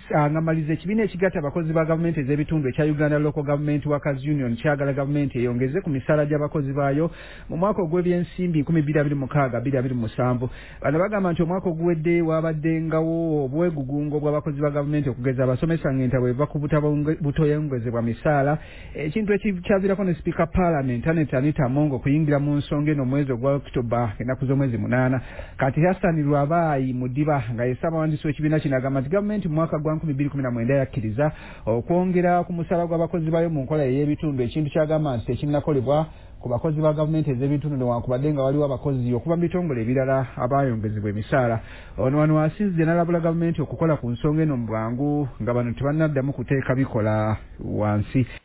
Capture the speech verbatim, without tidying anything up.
ngamaliza ekibiina ekigatta abakozi ba gavumenti ez'ebitundu ekya Uganda Local Government Workers Union kyagala gavumenti eyongeze ku misaala gy'abakozi baayo mu mwaka ogw'ebyensimbi nkumi bbiri abiri mu mukaaga bbiri abiri mu musanvu. Bano bagamba nti omwaka oguwedde wabaddengawo obwegugungo bw'abakozi ba gavumenti okugeza abasomesa ng'enta bweva ku butoyongezebwa misaala, ekintu ekikyaviirako ne Speaker Parliament Aneta Anita Mongo kuyingira mu nsonga eno omwezi ogwa October ennaku z'omwezi munaana. Kati Hassan Lwabayi Mudiba nga ye ssaabawandiisi w'ekibiina kino agamba nti gavumenti mu mwaka gwa nkumi bbiri kumi na mwenda yakkiriza okwongera ku musaala gw'abakozi baayo mu nkola ey'ebitundu, ekintu kyagamba nti tekinnakolebwa ku bakozi ba gavumenti ez'ebitundu newankubadde nga waliwo abakozi okuva mu bitongole ebirala abayongezebwa emisaala. Ono wano asinzidde n'alabula gavumenti okukola ku nsonga eno mu bwangu nga bano tebannaddamu kuteeka bikola wansi.